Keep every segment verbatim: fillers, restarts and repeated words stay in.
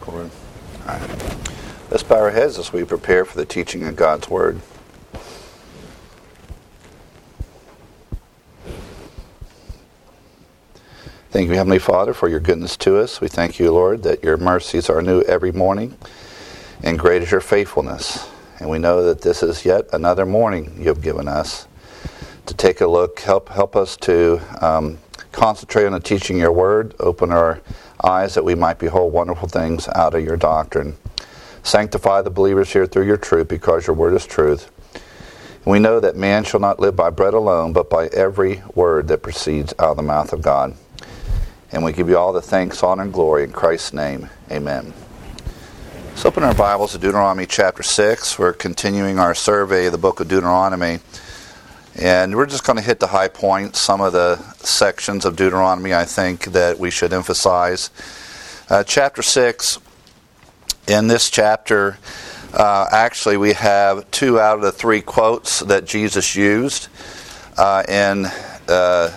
All right. Let's bow our heads as we prepare for the teaching of God's Word. Thank you, Heavenly Father, for your goodness to us. We thank you, Lord, that your mercies are new every morning, and great is your faithfulness. And we know that this is yet another morning you have given us to take a look, help help us to um, concentrate on the teaching of your word, open our eyes that we might behold wonderful things out of your doctrine. Sanctify the believers here through your truth, because your word is truth. And we know that man shall not live by bread alone, but by every word that proceeds out of the mouth of God. And we give you all the thanks, honor, and glory in Christ's name. Amen. Let's open our Bibles to Deuteronomy chapter six. We're continuing our survey of the book of Deuteronomy. And we're just going to hit the high points, some of the sections of Deuteronomy I think that we should emphasize. Uh, chapter six, in this chapter, uh, actually we have two out of the three quotes that Jesus used uh, in uh,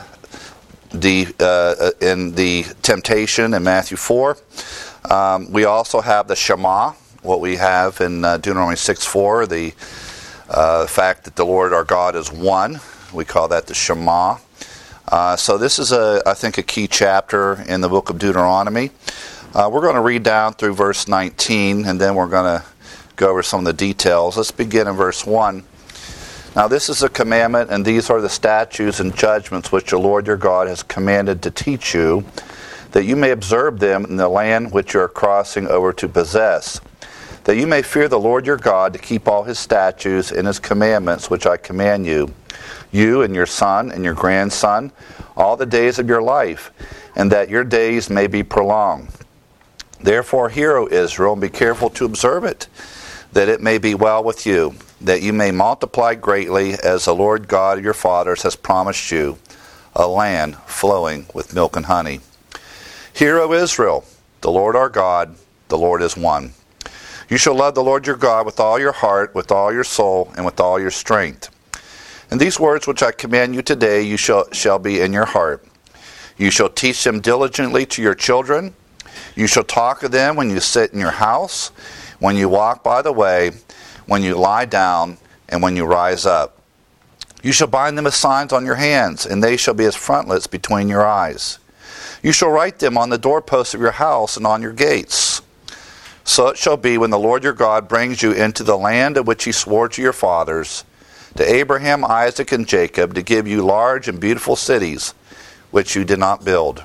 the uh, in the temptation in Matthew four. Um, we also have the Shema, what we have in uh, Deuteronomy six four, the Uh, the fact that the Lord our God is one. We call that the Shema. Uh, so this is, a, I think, a key chapter in the book of Deuteronomy. Uh, we're going to read down through verse nineteen, and then we're going to go over some of the details. Let's begin in verse one. Now this is a commandment, and these are the statutes and judgments which the Lord your God has commanded to teach you, that you may observe them in the land which you are crossing over to possess, that you may fear the Lord your God, to keep all his statutes and his commandments which I command you, you and your son and your grandson, all the days of your life, and that your days may be prolonged. Therefore hear, O Israel, and be careful to observe it, that it may be well with you, that you may multiply greatly, as the Lord God of your fathers has promised you, a land flowing with milk and honey. Hear, O Israel, the Lord our God, the Lord is one. You shall love the Lord your God with all your heart, with all your soul, and with all your strength. And these words which I command you today, you shall, shall be in your heart. You shall teach them diligently to your children. You shall talk of them when you sit in your house, when you walk by the way, when you lie down, and when you rise up. You shall bind them as signs on your hands, and they shall be as frontlets between your eyes. You shall write them on the doorposts of your house and on your gates. So it shall be when the Lord your God brings you into the land of which he swore to your fathers, to Abraham, Isaac, and Jacob, to give you large and beautiful cities, which you did not build,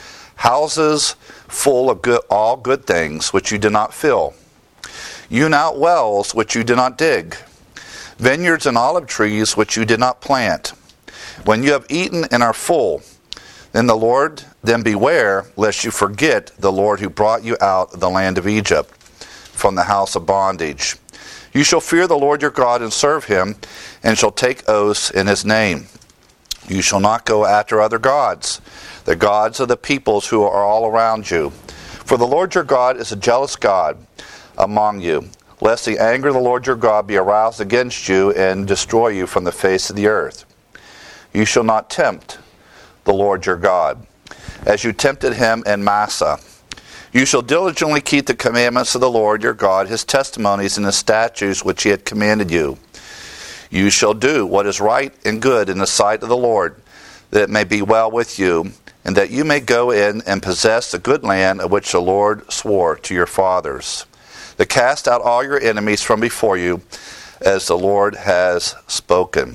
houses full of good, all good things, which you did not fill, hewn out wells, which you did not dig, vineyards and olive trees, which you did not plant. When you have eaten and are full, then the Lord, then beware, lest you forget the Lord who brought you out of the land of Egypt, from the house of bondage. You shall fear the Lord your God and serve him, and shall take oaths in his name. You shall not go after other gods, the gods of the peoples who are all around you. For the Lord your God is a jealous God among you, lest the anger of the Lord your God be aroused against you and destroy you from the face of the earth. You shall not tempt the Lord your God, as you tempted him in Massah. You shall diligently keep the commandments of the Lord your God, his testimonies and his statutes which he had commanded you. You shall do what is right and good in the sight of the Lord, that it may be well with you, and that you may go in and possess the good land of which the Lord swore to your fathers, to cast out all your enemies from before you, as the Lord has spoken.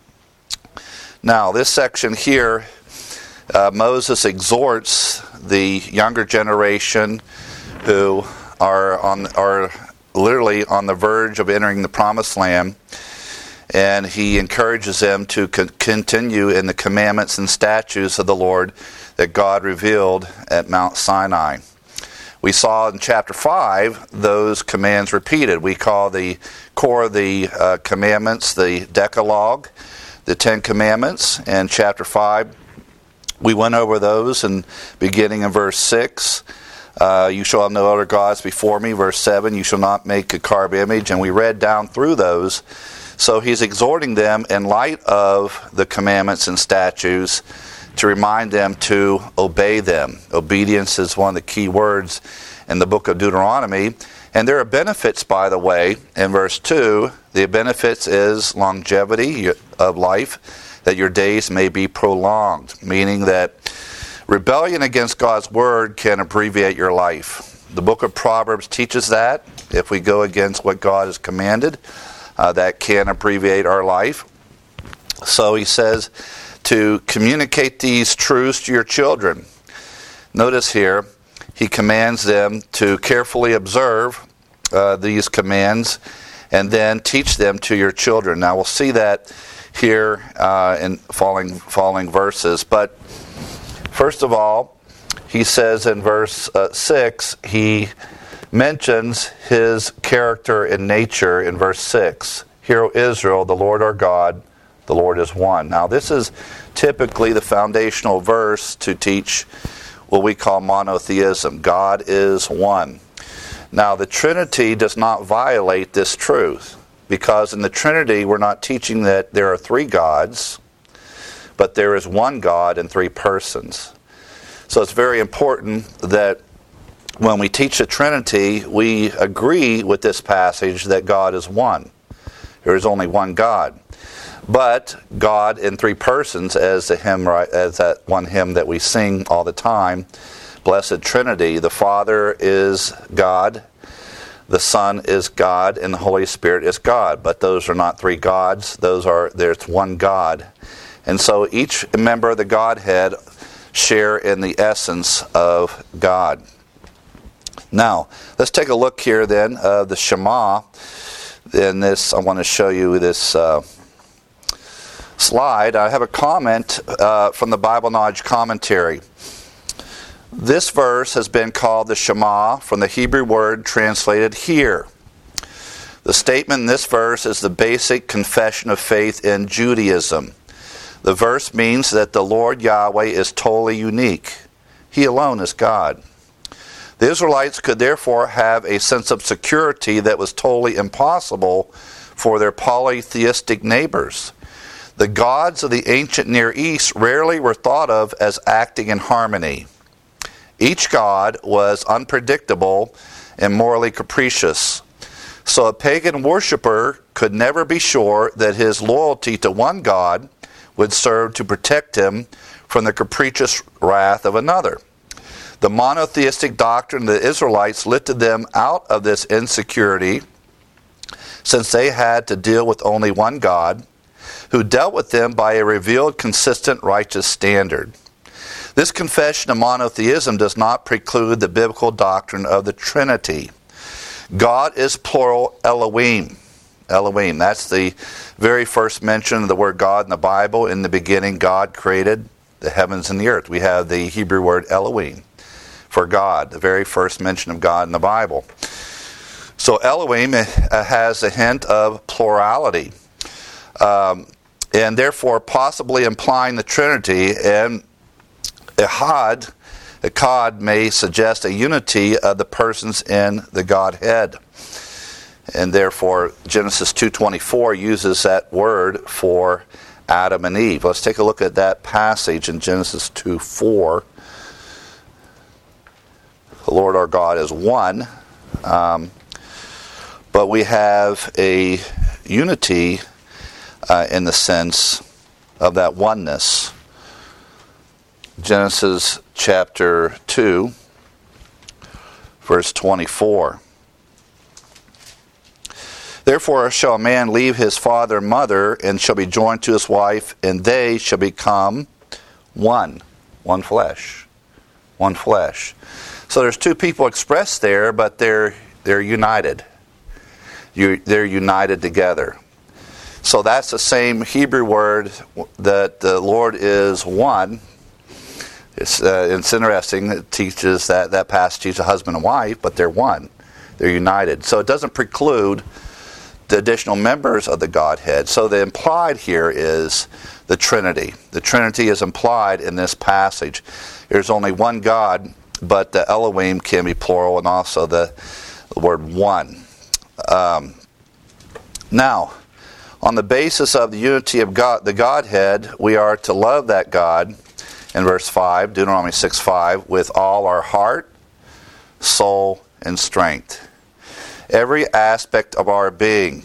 Now, this section here, Uh, Moses exhorts the younger generation who are on are literally on the verge of entering the promised land, and he encourages them to con- continue in the commandments and statutes of the Lord that God revealed at Mount Sinai. We saw in chapter five those commands repeated. We call the core of the uh, commandments the Decalogue, the Ten Commandments, and chapter five. We went over those, and beginning in verse six, uh, you shall have no other gods before me. Verse seven, you shall not make a carved image. And we read down through those. So he's exhorting them in light of the commandments and statutes to remind them to obey them. Obedience is one of the key words in the book of Deuteronomy. And there are benefits, by the way, in verse two. The benefits is longevity of life, that your days may be prolonged, meaning that rebellion against God's word can abbreviate your life. The book of Proverbs teaches that. If we go against what God has commanded, uh, that can abbreviate our life. So he says to communicate these truths to your children. Notice here, he commands them to carefully observe uh, these commands and then teach them to your children. Now we'll see that here uh, in following, following verses. But first of all, he says in verse uh, six, he mentions his character and nature in verse six. Hear, O Israel, the Lord our God, the Lord is one. Now this is typically the foundational verse to teach what we call monotheism. God is one. Now the Trinity does not violate this truth, because in the Trinity we're not teaching that there are three gods, but there is one God in three persons. So it's very important that when we teach the Trinity, we agree with this passage that God is one. There is only one God. But God in three persons, as the hymn, as that one hymn that we sing all the time, Blessed Trinity, the Father is God, the Son is God, and the Holy Spirit is God. But those are not three gods. Those are there's one God. And so each member of the Godhead share in the essence of God. Now, let's take a look here then of the Shema. In this, I want to show you this uh, slide. I have a comment uh, from the Bible Knowledge Commentary. This verse has been called the Shema from the Hebrew word translated here. The statement in this verse is the basic confession of faith in Judaism. The verse means that the Lord Yahweh is totally unique. He alone is God. The Israelites could therefore have a sense of security that was totally impossible for their polytheistic neighbors. The gods of the ancient Near East rarely were thought of as acting in harmony. Each god was unpredictable and morally capricious. So a pagan worshiper could never be sure that his loyalty to one god would serve to protect him from the capricious wrath of another. The monotheistic doctrine of the Israelites lifted them out of this insecurity, since they had to deal with only one God, who dealt with them by a revealed, consistent, righteous standard. This confession of monotheism does not preclude the biblical doctrine of the Trinity. God is plural Elohim. Elohim, that's the very first mention of the word God in the Bible. In the beginning, God created the heavens and the earth. We have the Hebrew word Elohim for God, the very first mention of God in the Bible. So Elohim has a hint of plurality, um, and therefore possibly implying the Trinity. And Echad, Echad may suggest a unity of the persons in the Godhead. And therefore Genesis two twenty-four uses that word for Adam and Eve. Let's take a look at that passage in Genesis two four. The Lord our God is one, um, but we have a unity uh, in the sense of that oneness. Genesis chapter two, verse twenty-four. Therefore shall a man leave his father and mother, and shall be joined to his wife, and they shall become one, one flesh, one flesh. So there's two people expressed there, but they're they're united. You, they're united together. So that's the same Hebrew word that the Lord is one. It's, uh, it's interesting. It teaches that that passage teaches a husband and wife, but they're one. They're united. So it doesn't preclude the additional members of the Godhead. So the implied here is the Trinity. The Trinity is implied in this passage. There's only one God, but the Elohim can be plural, and also the, the word one. Um, now, on the basis of the unity of God, the Godhead, we are to love that God in verse five, Deuteronomy six five, with all our heart, soul, and strength. Every aspect of our being.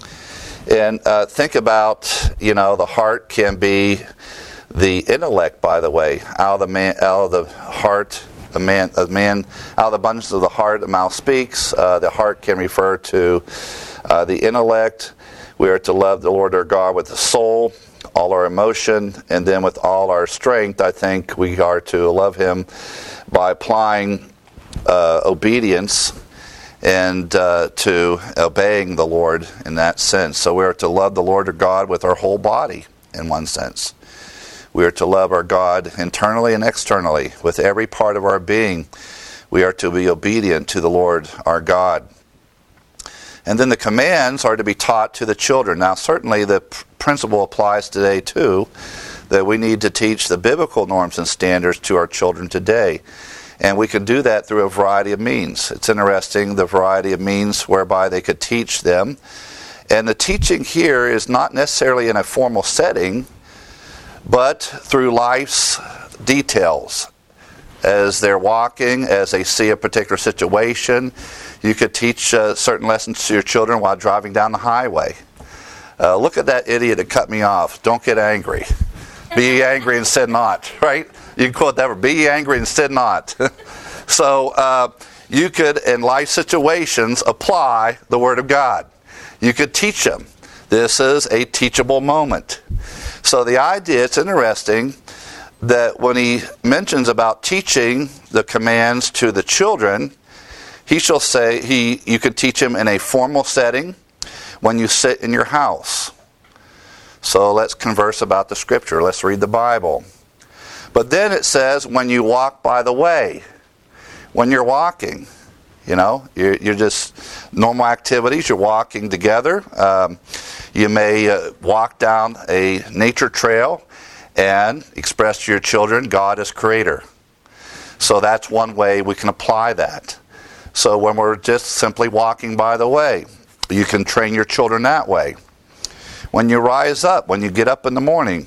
And uh, think about, you know, the heart can be the intellect, by the way. Out of the man, out of the heart, the man, a man, out of the abundance of the heart, the mouth speaks. Uh, the heart can refer to uh, the intellect. We are to love the Lord our God with the soul, all our emotion, and then with all our strength. I think we are to love Him by applying uh, obedience and uh, to obeying the Lord in that sense. So we are to love the Lord our God with our whole body, in one sense. We are to love our God internally and externally, with every part of our being. We are to be obedient to the Lord our God. And then the commands are to be taught to the children. Now, certainly the principle applies today too, that we need to teach the biblical norms and standards to our children today. And we can do that through a variety of means. It's interesting, the variety of means whereby they could teach them. And the teaching here is not necessarily in a formal setting, but through life's details. As they're walking, as they see a particular situation, you could teach uh, certain lessons to your children while driving down the highway. Uh, look at that idiot that cut me off. Don't get angry. Be ye angry and sin not, right? You can quote that, be ye angry and sin not. So uh, you could, in life situations, apply the Word of God. You could teach them. This is a teachable moment. So the idea, it's interesting, that when he mentions about teaching the commands to the children, he shall say, he you could teach him in a formal setting when you sit in your house. So let's converse about the Scripture. Let's read the Bible. But then it says, when you walk by the way, when you're walking, you know, you're, you're just normal activities, you're walking together. Um, you may uh, walk down a nature trail and express to your children, God is creator. So that's one way we can apply that. So when we're just simply walking by the way, you can train your children that way. When you rise up, when you get up in the morning.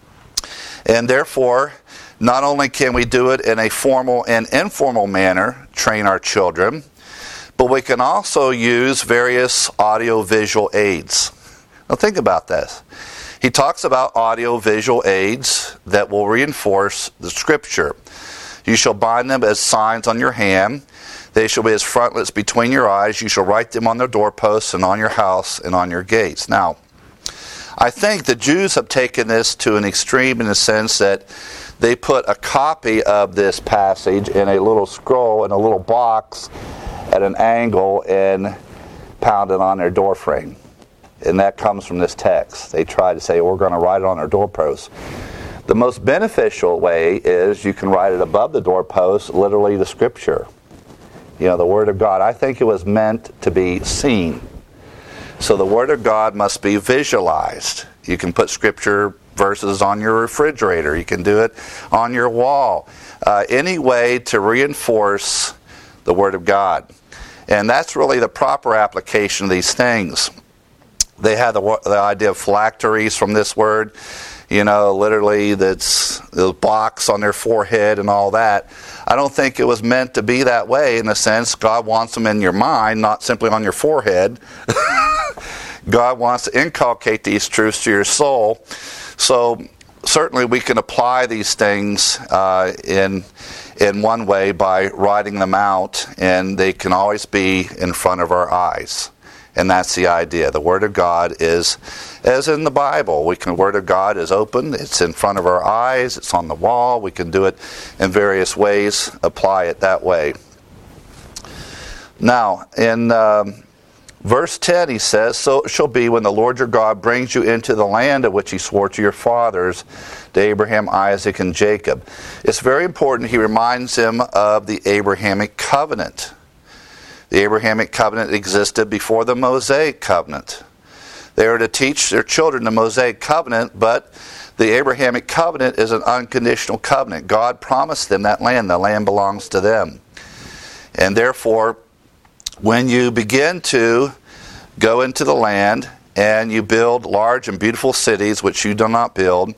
And therefore, not only can we do it in a formal and informal manner, train our children, but we can also use various audio-visual aids. Now think about this. He talks about audio-visual aids that will reinforce the Scripture. You shall bind them as signs on your hand. They shall be as frontlets between your eyes. You shall write them on their doorposts and on your house and on your gates. Now, I think the Jews have taken this to an extreme in the sense that they put a copy of this passage in a little scroll in a little box at an angle and pound it on their door frame. And that comes from this text. They try to say, we're going to write it on our doorposts. The most beneficial way is you can write it above the doorpost, literally the Scripture. You know, the Word of God. I think it was meant to be seen. So the Word of God must be visualized. You can put Scripture verses on your refrigerator. You can do it on your wall. Uh, any way to reinforce the Word of God. And that's really the proper application of these things. They had the, the idea of phylacteries from this word. You know, literally that's the box on their forehead and all that. I don't think it was meant to be that way in a sense. God wants them in your mind, not simply on your forehead. God wants to inculcate these truths to your soul. So certainly we can apply these things uh, in in one way by writing them out, and they can always be in front of our eyes. And that's the idea. The Word of God is, as in the Bible, we can. The Word of God is open. It's in front of our eyes. It's on the wall. We can do it in various ways. Apply it that way. Now, in um, verse ten, he says, "So it shall be when the Lord your God brings you into the land of which he swore to your fathers, to Abraham, Isaac, and Jacob." It's very important. He reminds him of the Abrahamic covenant. The Abrahamic covenant existed before the Mosaic covenant. They are to teach their children the Mosaic covenant, but the Abrahamic covenant is an unconditional covenant. God promised them that land. The land belongs to them. And therefore, when you begin to go into the land and you build large and beautiful cities, which you do not build,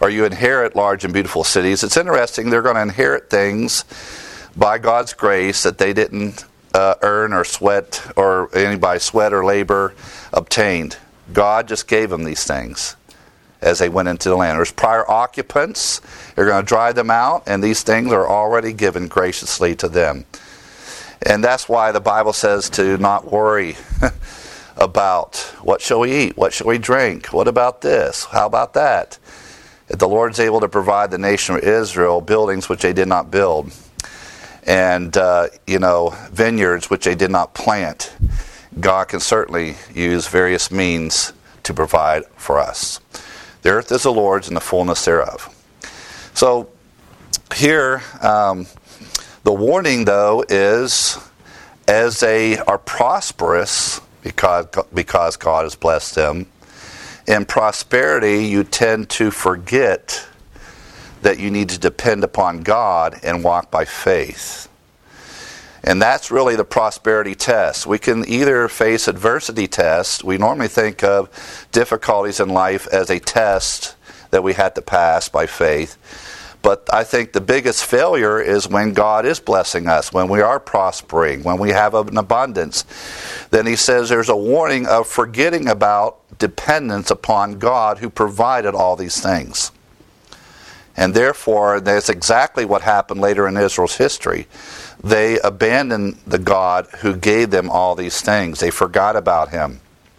or you inherit large and beautiful cities. It's interesting, they're going to inherit things by God's grace that they didn't uh, earn or sweat, or anybody sweat or labor obtained. God just gave them these things as they went into the land. There's prior occupants. They're going to drive them out, and these things are already given graciously to them. And that's why the Bible says to not worry about what shall we eat, what shall we drink, what about this, how about that. The Lord's able to provide the nation of Israel buildings which they did not build, and uh, you know, vineyards which they did not plant. God can certainly use various means to provide for us. The earth is the Lord's and the fullness thereof. So here, um, the warning, though, is as they are prosperous, because, because God has blessed them, in prosperity you tend to forget that you need to depend upon God and walk by faith. And that's really the prosperity test. We can either face adversity tests. We normally think of difficulties in life as a test that we had to pass by faith. But I think the biggest failure is when God is blessing us, when we are prospering, when we have an abundance. Then he says there's a warning of forgetting about dependence upon God who provided all these things. And therefore, that's exactly what happened later in Israel's history. They abandoned the God who gave them all these things. They forgot about him.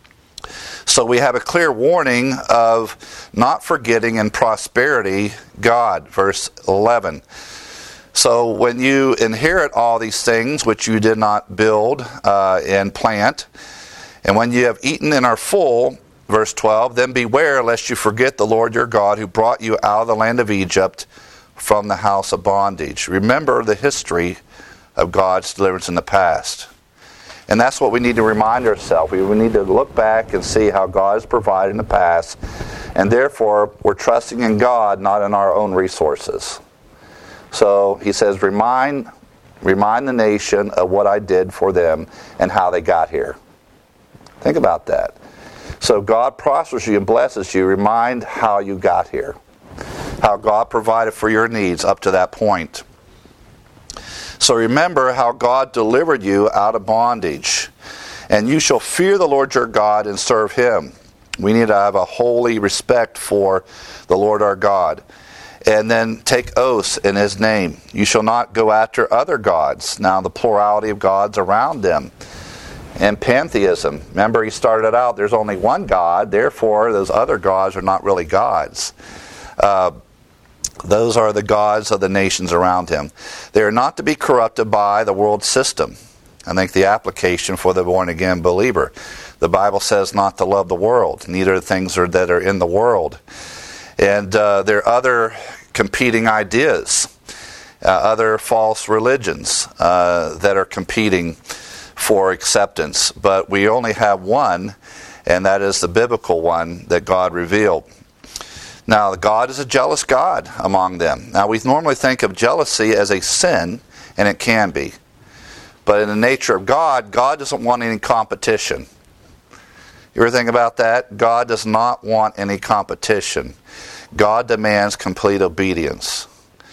So we have a clear warning of not forgetting in prosperity God, verse eleven. So when you inherit all these things which you did not build uh, and plant, and when you have eaten and are full, verse twelve, then beware lest you forget the Lord your God who brought you out of the land of Egypt from the house of bondage. Remember the history of God's deliverance in the past. And that's what we need to remind ourselves. We need to look back and see how God has provided in the past. And therefore, we're trusting in God, not in our own resources. So he says, remind, remind the nation of what I did for them and how they got here. Think about that. So God prospers you and blesses you. Remind how you got here. How God provided for your needs up to that point. So remember how God delivered you out of bondage. And you shall fear the Lord your God and serve him. We need to have a holy respect for the Lord our God. And then take oaths in his name. You shall not go after other gods. Now the plurality of gods around them. And pantheism. Remember he started out, there's only one God. Therefore those other gods are not really gods. Uh, Those are the gods of the nations around him. They are not to be corrupted by the world system. I think the application for the born-again believer. The Bible says not to love the world, neither the things are, that are in the world. And uh, there are other competing ideas, uh, other false religions uh, that are competing for acceptance. But we only have one, and that is the biblical one that God revealed. Now, God is a jealous God among them. Now, we normally think of jealousy as a sin, and it can be. But in the nature of God, God doesn't want any competition. You ever think about that? God does not want any competition. God demands complete obedience.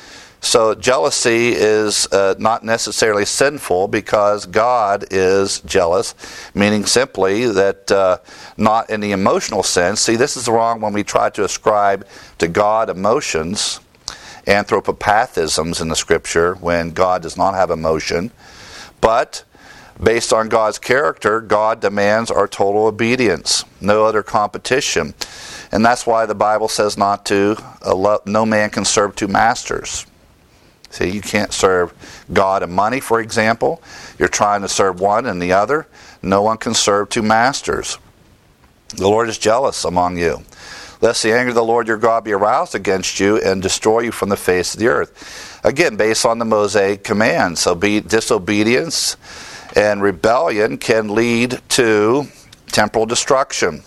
So jealousy is uh, not necessarily sinful because God is jealous, meaning simply that uh, not in the emotional sense. See, this is wrong when we try to ascribe to God emotions, anthropopathisms in the Scripture, when God does not have emotion. But based on God's character, God demands our total obedience, no other competition. And that's why the Bible says not to, uh, love, no man can serve two masters. See, you can't serve God and money, for example. You're trying to serve one and the other. No one can serve two masters. The Lord is jealous among you. Lest the anger of the Lord your God be aroused against you and destroy you from the face of the earth. Again, based on the Mosaic commands. So be disobedience and rebellion can lead to temporal destruction.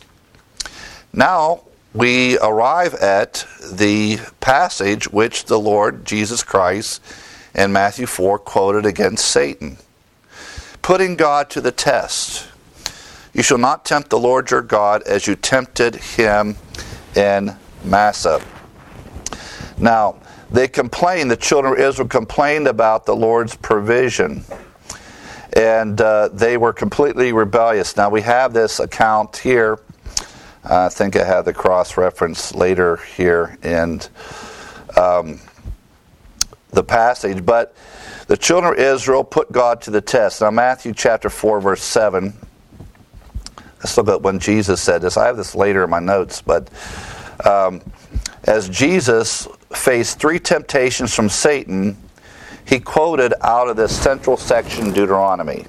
Now, we arrive at the passage which the Lord Jesus Christ in Matthew four quoted against Satan. Putting God to the test. You shall not tempt the Lord your God as you tempted him in Massah. Now, they complained, the children of Israel complained about the Lord's provision. And uh, they were completely rebellious. Now, we have this account here. Uh, I think I have the cross-reference later here in um, the passage. But the children of Israel put God to the test. Now, Matthew chapter four, verse seven. Let's look at when Jesus said this. I have this later in my notes. But um, as Jesus faced three temptations from Satan, he quoted out of this central section Deuteronomy.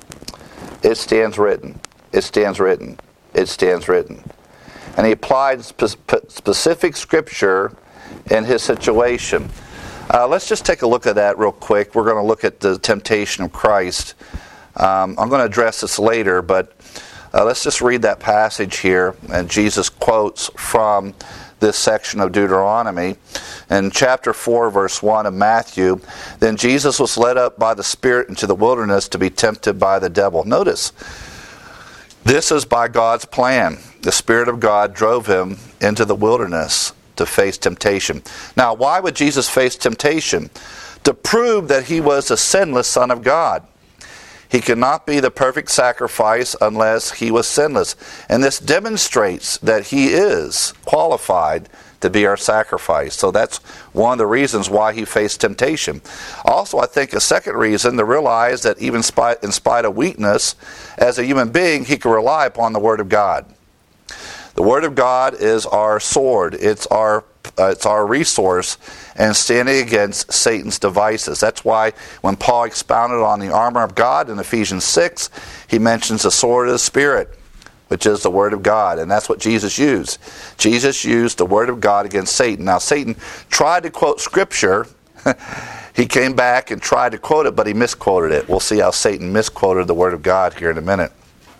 It stands written. It stands written. It stands written. And he applied spe- specific scripture in his situation. Uh, let's just take a look at that real quick. We're going to look at the temptation of Christ. Um, I'm going to address this later, but uh, let's just read that passage here. And Jesus quotes from this section of Deuteronomy. In chapter four, verse one of Matthew, then Jesus was led up by the Spirit into the wilderness to be tempted by the devil. Notice, this is by God's plan. The Spirit of God drove him into the wilderness to face temptation. Now, why would Jesus face temptation? To prove that he was a sinless Son of God. He could not be the perfect sacrifice unless he was sinless. And this demonstrates that he is qualified to be our sacrifice. So that's one of the reasons why he faced temptation. Also, I think a second reason, to realize that even in spite of weakness, as a human being, he can rely upon the Word of God. The Word of God is our sword. It's our uh, it's our resource and standing against Satan's devices. That's why when Paul expounded on the armor of God in Ephesians six, he mentions the sword of the Spirit, which is the Word of God. And that's what Jesus used. Jesus used the Word of God against Satan. Now, Satan tried to quote Scripture. He came back and tried to quote it, but he misquoted it. We'll see how Satan misquoted the Word of God here in a minute.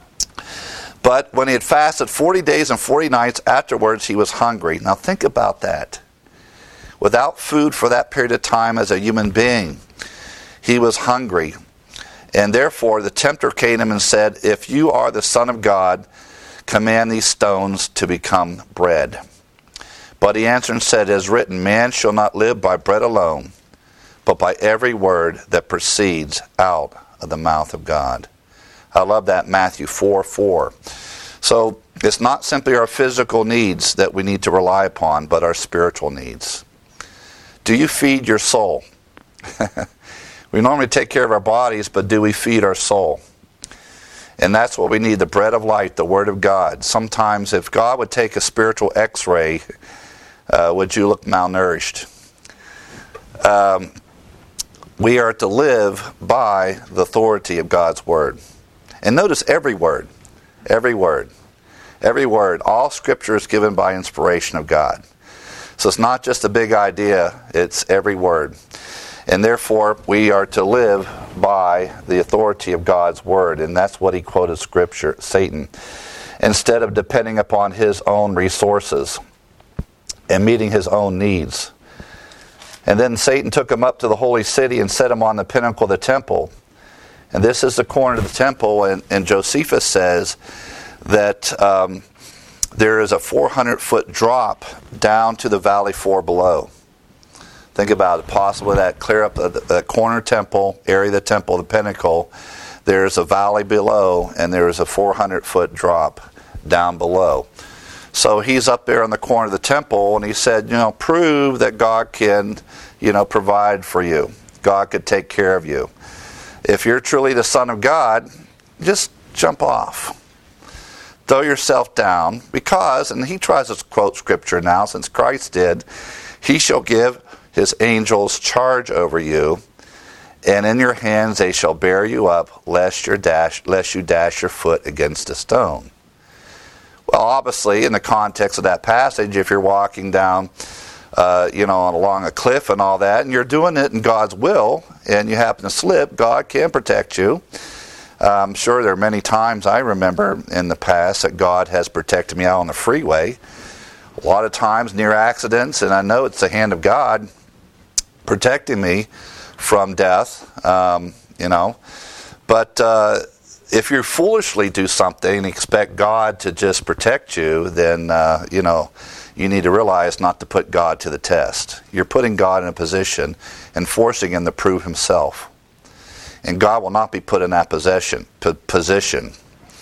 But when he had fasted forty days and forty nights, afterwards he was hungry. Now think about that. Without food for that period of time as a human being, he was hungry. And therefore the tempter came to him and said, if you are the Son of God, command these stones to become bread. But he answered and said, as written, man shall not live by bread alone, but by every word that proceeds out of the mouth of God. I love that, Matthew four four. So it's not simply our physical needs that we need to rely upon, but our spiritual needs. Do you feed your soul? We normally take care of our bodies, but do we feed our soul? And that's what we need, the bread of life, the Word of God. Sometimes if God would take a spiritual x-ray, uh, would you look malnourished? Um, we are to live by the authority of God's Word. And notice every word, every word, every word. All Scripture is given by inspiration of God. So it's not just a big idea, it's every word. And therefore, we are to live by the authority of God's Word. And that's what he quoted Scripture, Satan. Instead of depending upon his own resources and meeting his own needs. And then Satan took him up to the holy city and set him on the pinnacle of the temple. And this is the corner of the temple, and, and Josephus says that um, there is a four hundred foot drop down to the valley floor below. Think about it. Possibly that clear up the, the corner temple, area of the temple, the pinnacle, there's a valley below, and there is a four hundred foot drop down below. So he's up there in the corner of the temple, and he said, you know, prove that God can, you know, provide for you. God could take care of you. If you're truly the Son of God, just jump off. Throw yourself down, because, and he tries to quote Scripture now, since Christ did, he shall give his angels charge over you, and in your hands they shall bear you up, lest, your dash, lest you dash your foot against a stone. Well, obviously, in the context of that passage, if you're walking down Uh, you know, along a cliff and all that, and you're doing it in God's will, and you happen to slip, God can protect you. Uh, I'm sure there are many times I remember in the past that God has protected me out on the freeway. A lot of times near accidents, and I know it's the hand of God protecting me from death, um, you know. But uh, if you foolishly do something and expect God to just protect you, then, uh, you know, you need to realize not to put God to the test. You're putting God in a position and forcing him to prove himself. And God will not be put in that possession, p- position.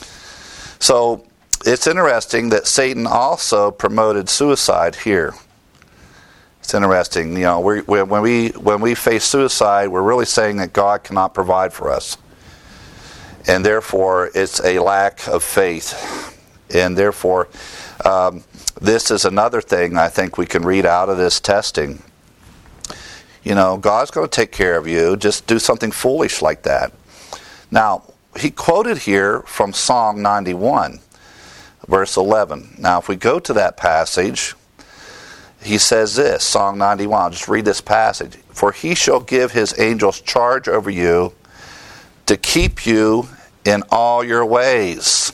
So it's interesting that Satan also promoted suicide here. It's interesting, you know, we, we, when we when we face suicide, we're really saying that God cannot provide for us. And therefore, it's a lack of faith. And therefore, um, this is another thing I think we can read out of this testing. You know, God's going to take care of you. Just do something foolish like that. Now, he quoted here from Psalm ninety-one, verse eleven. Now, if we go to that passage, he says this, Psalm ninety-one, I'll just read this passage. For he shall give his angels charge over you to keep you in all your ways.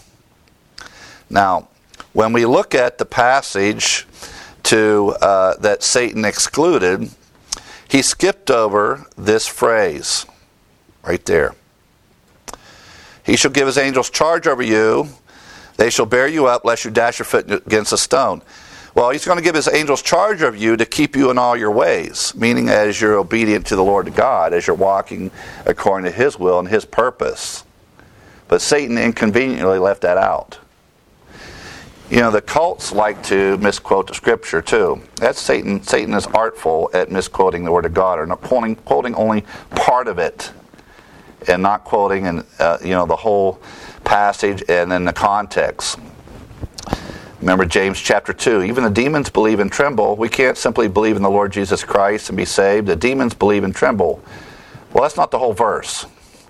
Now, when we look at the passage to uh, that Satan excluded, he skipped over this phrase right there. He shall give his angels charge over you. They shall bear you up, lest you dash your foot against a stone. Well, he's going to give his angels charge of you to keep you in all your ways, meaning as you're obedient to the Lord God, as you're walking according to his will and his purpose. But Satan inconveniently left that out. You know, the cults like to misquote the Scripture too. That's Satan. Satan is artful at misquoting the Word of God, or not quoting, quoting only part of it, and not quoting and uh, you know the whole passage and then the context. Remember James chapter two. Even the demons believe and tremble. We can't simply believe in the Lord Jesus Christ and be saved. The demons believe and tremble. Well, that's not the whole verse.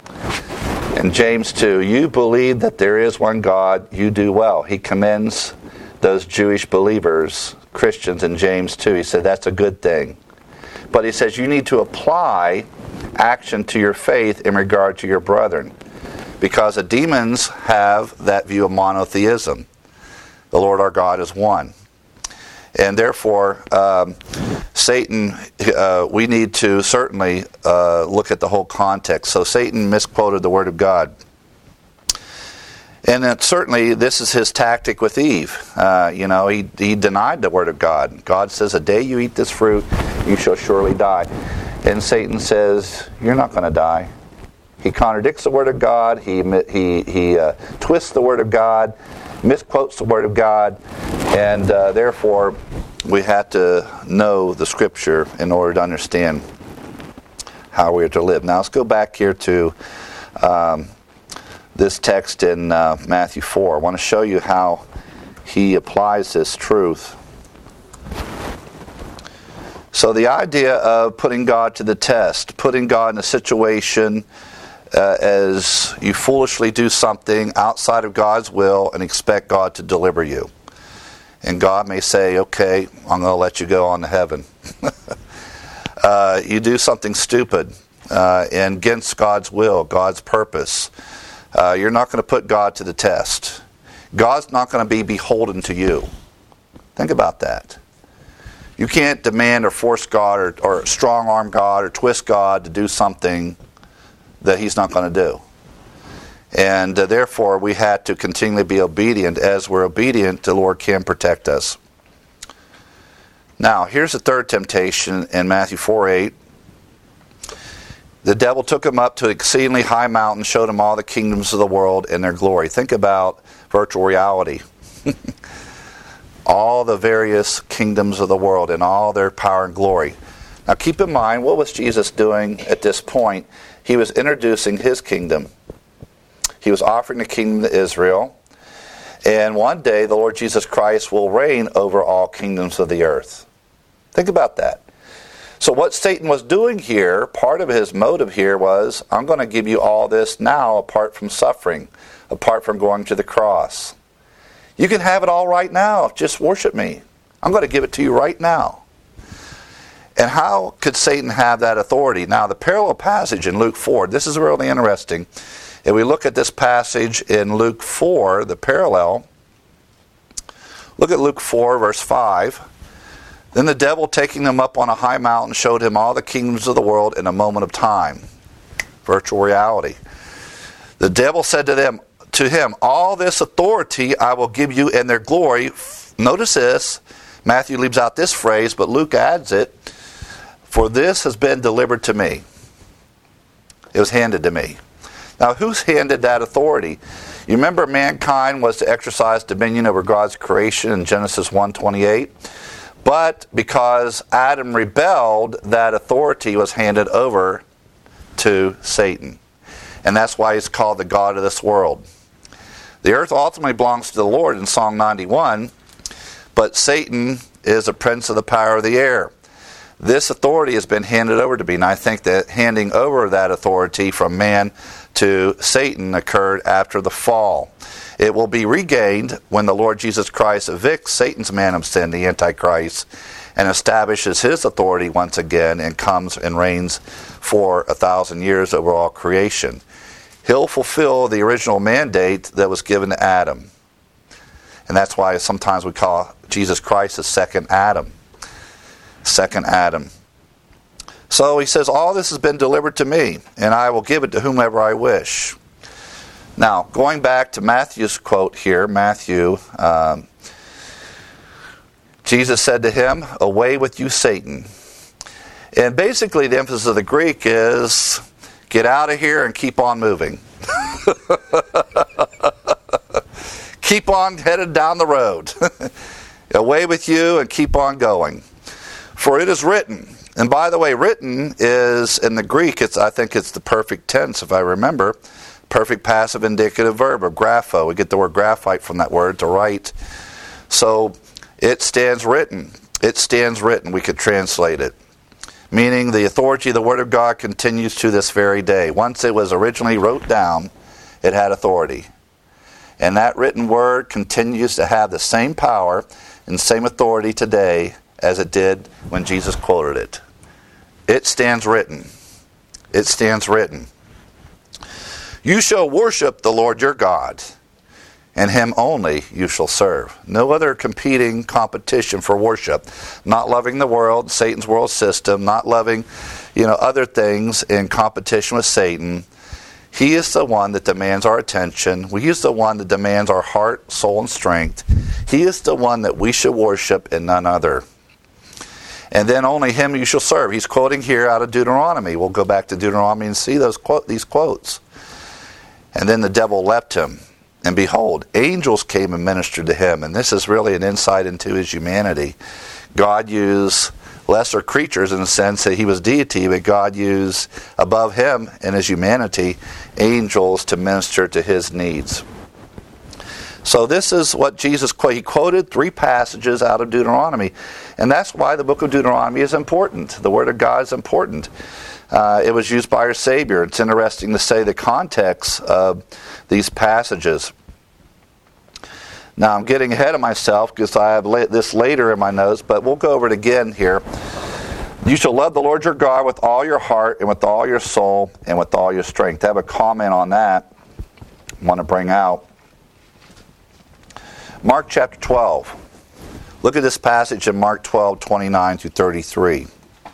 In James two, you believe that there is one God, you do well. He commends those Jewish believers, Christians, in James two. He said that's a good thing. But he says you need to apply action to your faith in regard to your brethren. Because the demons have that view of monotheism. The Lord our God is one. And therefore, um, Satan, uh, we need to certainly uh, look at the whole context. So Satan misquoted the Word of God. And it, certainly this is his tactic with Eve. Uh, you know, he, he denied the Word of God. God says, the day you eat this fruit, you shall surely die. And Satan says, you're not going to die. He contradicts the Word of God. He, he, he uh, twists the Word of God, misquotes the Word of God, and uh, therefore we have to know the Scripture in order to understand how we are to live. Now let's go back here to um, this text in uh, Matthew four. I want to show you how he applies this truth. So the idea of putting God to the test, putting God in a situation Uh, as you foolishly do something outside of God's will and expect God to deliver you. And God may say, okay, I'm going to let you go on to heaven. uh, you do something stupid uh, and against God's will, God's purpose. Uh, you're not going to put God to the test. God's not going to be beholden to you. Think about that. You can't demand or force God or, or strong-arm God or twist God to do something that he's not going to do. And uh, therefore, we had to continually be obedient. As we're obedient, the Lord can protect us. Now, here's the third temptation in Matthew four eight. The devil took him up to an exceedingly high mountain, showed him all the kingdoms of the world and their glory. Think about virtual reality. All the various kingdoms of the world and all their power and glory. Now keep in mind, what was Jesus doing at this point? He was introducing his kingdom. He was offering the kingdom to Israel. And one day the Lord Jesus Christ will reign over all kingdoms of the earth. Think about that. So what Satan was doing here, part of his motive here was, I'm going to give you all this now apart from suffering, apart from going to the cross. You can have it all right now. Just worship me. I'm going to give it to you right now. And how could Satan have that authority? Now, the parallel passage in Luke four, this is really interesting. If we look at this passage in Luke four, the parallel, look at Luke four, verse five. Then the devil, taking them up on a high mountain, showed him all the kingdoms of the world in a moment of time. Virtual reality. The devil said to them, to him, all this authority I will give you and their glory. Notice this. Matthew leaves out this phrase, but Luke adds it, for this has been delivered to me. It was handed to me. Now, who's handed that authority? You remember mankind was to exercise dominion over God's creation in Genesis one twenty-eight? But because Adam rebelled, that authority was handed over to Satan. And that's why he's called the God of this world. The earth ultimately belongs to the Lord in Psalm ninety-one, but Satan is a prince of the power of the air. This authority has been handed over to me, and I think that handing over that authority from man to Satan occurred after the fall. It will be regained when the Lord Jesus Christ evicts Satan's man of sin, the Antichrist, and establishes his authority once again and comes and reigns for a thousand years over all creation. He'll fulfill the original mandate that was given to Adam. And that's why sometimes we call Jesus Christ the second Adam. Second Adam. So he says, all this has been delivered to me, and I will give it to whomever I wish. Now, going back to Matthew's quote here, Matthew, um, Jesus said to him, away with you, Satan. And basically the emphasis of the Greek is, get out of here and keep on moving. Keep on headed down the road. Away with you and keep on going. For it is written, and by the way, written is, in the Greek, it's I think it's the perfect tense, if I remember, perfect passive indicative verb, or grapho. We get the word graphite from that word, to write. So it stands written. It stands written, we could translate it. Meaning the authority of the Word of God continues to this very day. Once it was originally wrote down, it had authority. And that written word continues to have the same power and same authority today as it did when Jesus quoted it. It stands written. It stands written. You shall worship the Lord your God, and him only you shall serve. No other competing competition for worship. Not loving the world, Satan's world system, not loving, you know, other things in competition with Satan. He is the one that demands our attention. He is the one that demands our heart, soul, and strength. He is the one that we should worship and none other. And then only him you shall serve. He's quoting here out of Deuteronomy. We'll go back to Deuteronomy and see those quote, these quotes. And then the devil left him. And behold, angels came and ministered to him. And this is really an insight into his humanity. God used lesser creatures in the sense that he was deity, but God used above him in his humanity angels to minister to his needs. So this is what Jesus quoted. He quoted three passages out of Deuteronomy. And that's why the book of Deuteronomy is important. The Word of God is important. Uh, it was used by our Savior. It's interesting to say the context of these passages. Now I'm getting ahead of myself because I have this later in my notes, but we'll go over it again here. You shall love the Lord your God with all your heart and with all your soul and with all your strength. I have a comment on that I want to bring out. Mark chapter twelve. Look at this passage in Mark twelve, twenty-nine through thirty-three.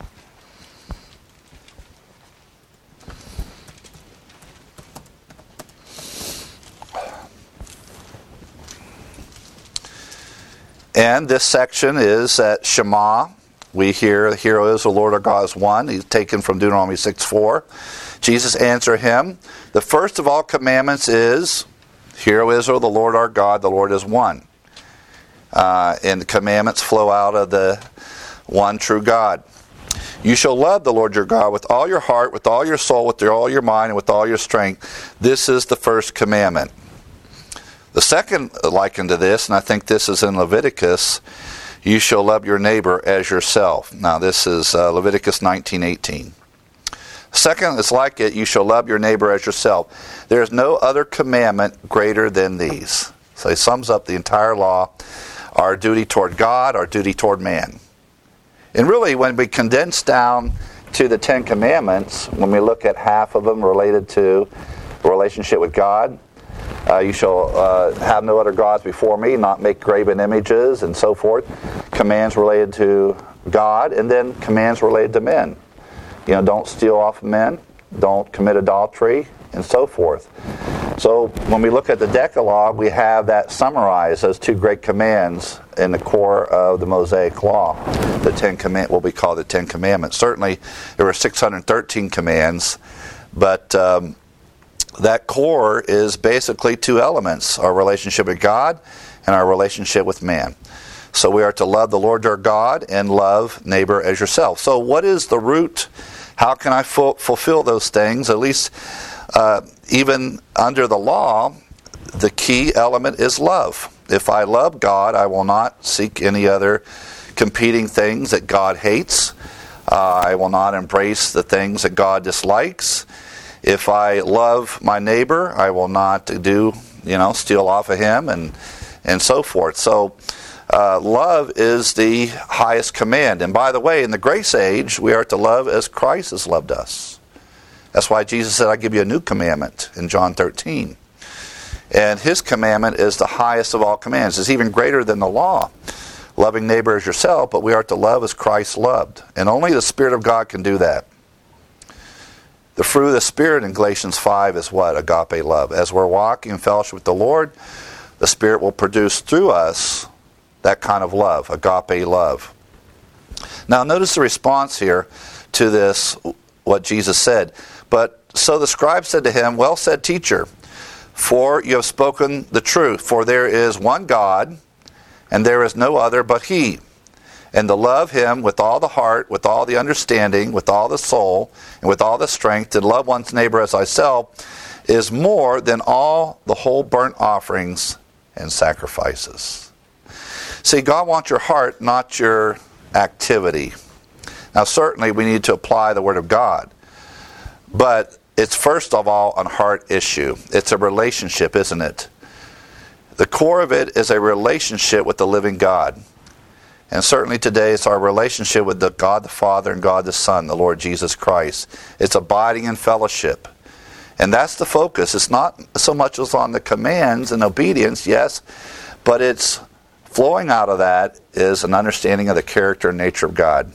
And this section is at Shema. We hear, "Hear, O Israel, the Lord our God is one." He's taken from Deuteronomy six four. Jesus answered him, "The first of all commandments is, Hear, O Israel, the Lord our God, the Lord is one." Uh, and the commandments flow out of the one true God. You shall love the Lord your God with all your heart, with all your soul, with all your mind, and with all your strength. This is the first commandment. The second likened to this, and I think this is in Leviticus, you shall love your neighbor as yourself. Now this is uh, Leviticus nineteen eighteen. Second is like it, you shall love your neighbor as yourself. There is no other commandment greater than these. So he sums up the entire law, our duty toward God, our duty toward man. And really, when we condense down to the Ten Commandments, when we look at half of them related to the relationship with God, uh, you shall uh, have no other gods before me, not make graven images, and so forth. Commands related to God, and then commands related to men. You know, don't steal off men, don't commit adultery, and so forth. So when we look at the Decalogue, we have that summarized, those two great commands in the core of the Mosaic Law, the Ten Command, what we call the Ten Commandments. Certainly, there were six hundred thirteen commands, but um, that core is basically two elements: our relationship with God and our relationship with man. So we are to love the Lord our God and love neighbor as yourself. So what is the root? How can I fu- fulfill those things? At least uh, even under the law, the key element is love. If I love God, I will not seek any other competing things that God hates. Uh, I will not embrace the things that God dislikes. If I love my neighbor, I will not do, you know, steal off of him and and so forth. So uh, love is the highest command. And by the way, in the grace age, we are to love as Christ has loved us. That's why Jesus said, I give you a new commandment in John thirteen. And his commandment is the highest of all commands. It's even greater than the law. Loving neighbor as yourself, but we are to love as Christ loved. And only the Spirit of God can do that. The fruit of the Spirit in Galatians five is what? Agape love. As we're walking in fellowship with the Lord, the Spirit will produce through us that kind of love, agape love. Now notice the response here to this, what Jesus said. But so the scribe said to him, well said, teacher, for you have spoken the truth. For there is one God, and there is no other but He. And to love Him with all the heart, with all the understanding, with all the soul, and with all the strength, to love one's neighbor as thyself, is more than all the whole burnt offerings and sacrifices. See, God wants your heart, not your activity. Now, certainly we need to apply the Word of God. But it's first of all a heart issue. It's a relationship, isn't it? The core of it is a relationship with the living God. And certainly today it's our relationship with the God the Father and God the Son, the Lord Jesus Christ. It's abiding in fellowship. And that's the focus. It's not so much as on the commands and obedience, yes, but it's flowing out of that is an understanding of the character and nature of God.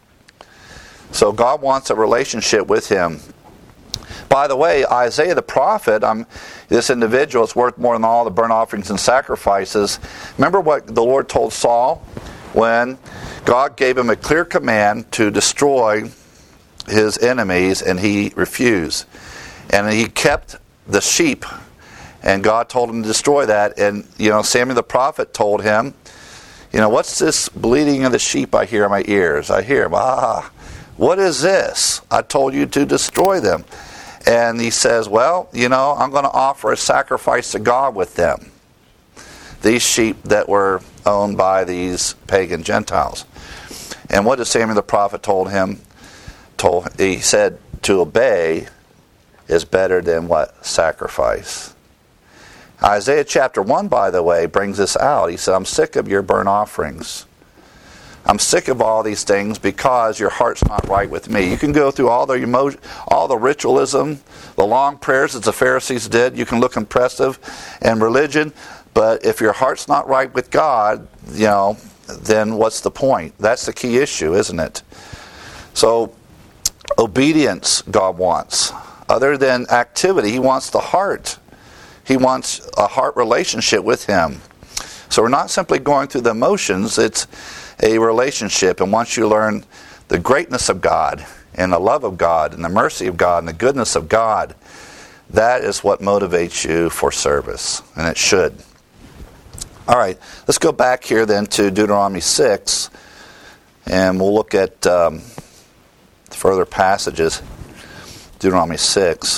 So God wants a relationship with Him. By the way, Isaiah the prophet, um, this individual is worth more than all the burnt offerings and sacrifices. Remember what the Lord told Saul when God gave him a clear command to destroy his enemies, and he refused. And he kept the sheep, and God told him to destroy that. And, you know, Samuel the prophet told him, you know, what's this bleating of the sheep I hear in my ears? I hear, ah, what is this? I told you to destroy them. And he says, well, you know, I'm going to offer a sacrifice to God with them. These sheep that were owned by these pagan Gentiles. And what did Samuel the prophet told him? Told he said to obey is better than what? Sacrifice. Isaiah chapter one, by the way, brings this out. He said, I'm sick of your burnt offerings. I'm sick of all these things because your heart's not right with me. You can go through all the emotion, all the ritualism, the long prayers that the Pharisees did. You can look impressive in religion, but if your heart's not right with God, you know, then what's the point? That's the key issue, isn't it? So, obedience God wants. Other than activity, He wants the heart. He wants a heart relationship with Him. So we're not simply going through the motions, it's a relationship. And once you learn the greatness of God and the love of God and the mercy of God and the goodness of God, that is what motivates you for service. And it should. All right, let's go back here then to Deuteronomy six, and we'll look at um, further passages. Deuteronomy six.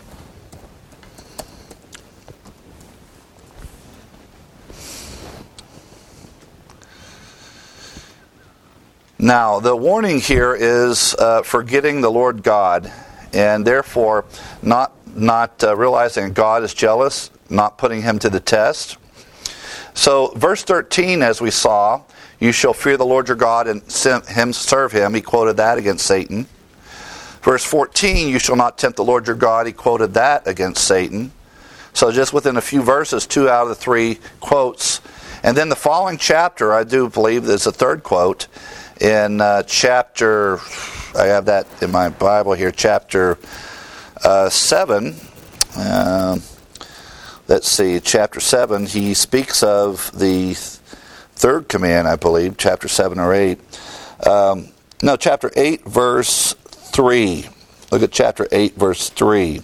Now, the warning here is uh, forgetting the Lord God, and therefore not not uh, realizing God is jealous, not putting Him to the test. So, verse thirteen, as we saw, you shall fear the Lord your God and him serve Him. He quoted that against Satan. Verse fourteen, you shall not tempt the Lord your God. He quoted that against Satan. So just within a few verses, two out of the three quotes. And then the following chapter, I do believe there's a third quote. In uh, chapter, I have that in my Bible here, chapter uh, seven. Uh, let's see, chapter seven, he speaks of the third command, I believe, chapter seven or eight. Um, no, chapter eight, verse three. Look at chapter eight, verse three.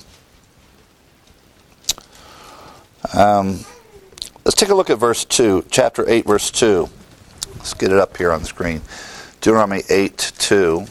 Um, let's take a look at verse two. Chapter eight, verse two. Let's get it up here on the screen. Deuteronomy eight, two.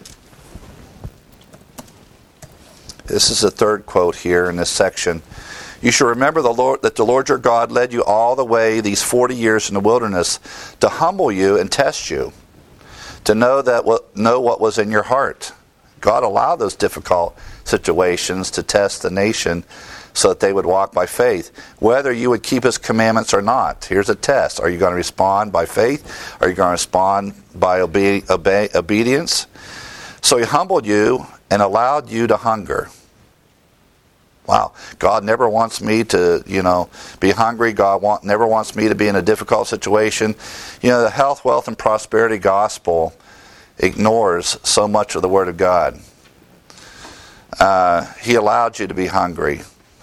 This is the third quote here in this section. You shall remember the Lord, that the Lord your God led you all the way these forty years in the wilderness to humble you and test you, to know that what, know what was in your heart. God allowed those difficult situations to test the nation so that they would walk by faith, whether you would keep His commandments or not. Here's a test. Are you going to respond by faith? Are you going to respond by obe- obey, obedience? So He humbled you and allowed you to hunger. Wow. God never wants me to, you know, be hungry. God want, never wants me to be in a difficult situation. You know, the health, wealth, and prosperity gospel ignores so much of the Word of God. Uh, he allowed you to be hungry.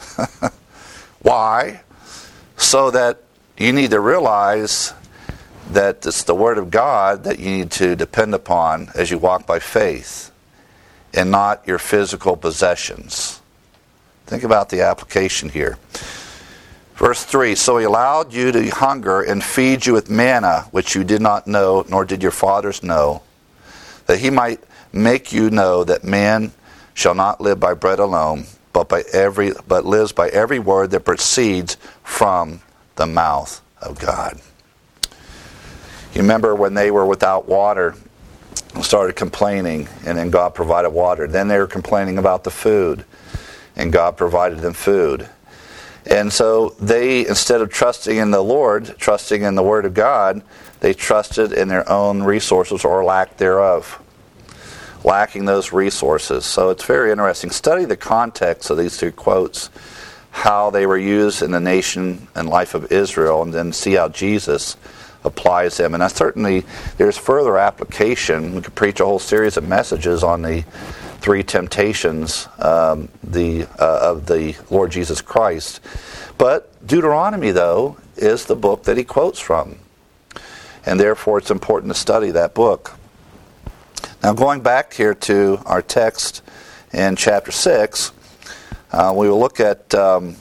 Why? So that you need to realize that it's the Word of God that you need to depend upon as you walk by faith and not your physical possessions. Think about the application here. Verse three, so He allowed you to hunger and feed you with manna, which you did not know, nor did your fathers know, that He might make you know that man shall not live by bread alone, but by every but lives by every word that proceeds from the mouth of God. You remember when they were without water, started complaining, and then God provided water. Then they were complaining about the food, and God provided them food. And so they, instead of trusting in the Lord, trusting in the Word of God, they trusted in their own resources or lack thereof. Lacking those resources. So it's very interesting. Study the context of these two quotes, how they were used in the nation and life of Israel, and then see how Jesus applies them. And I certainly, there's further application. We could preach a whole series of messages on the three temptations um, the uh, of the Lord Jesus Christ. But Deuteronomy, though, is the book that he quotes from. And therefore it's important to study that book. Now going back here to our text in chapter six, uh, we will look at um,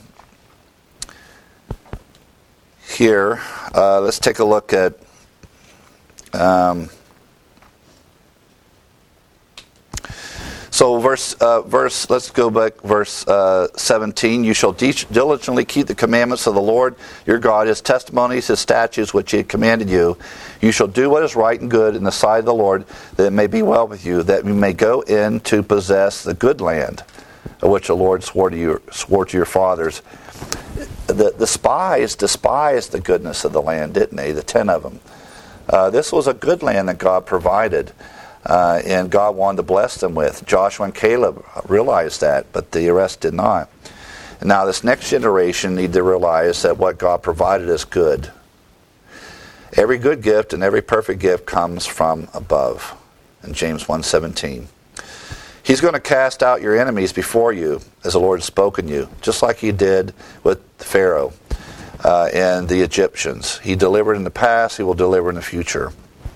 here, uh, let's take a look at um, So verse, uh, verse. Let's go back. Verse uh, seventeen. You shall de- diligently keep the commandments of the Lord your God, His testimonies, His statutes, which He had commanded you. You shall do what is right and good in the sight of the Lord, that it may be well with you, that you may go in to possess the good land, of which the Lord swore to you, swore to your fathers. The the spies despised the goodness of the land, didn't they? The ten of them. Uh, this was a good land that God provided. Uh, and God wanted to bless them with. Joshua and Caleb realized that, but the rest did not. And now this next generation need to realize that what God provided is good. Every good gift and every perfect gift comes from above. In James one seventeen. He's going to cast out your enemies before you, as the Lord has spoken you, just like He did with Pharaoh uh, and the Egyptians. He delivered in the past, He will deliver in the future.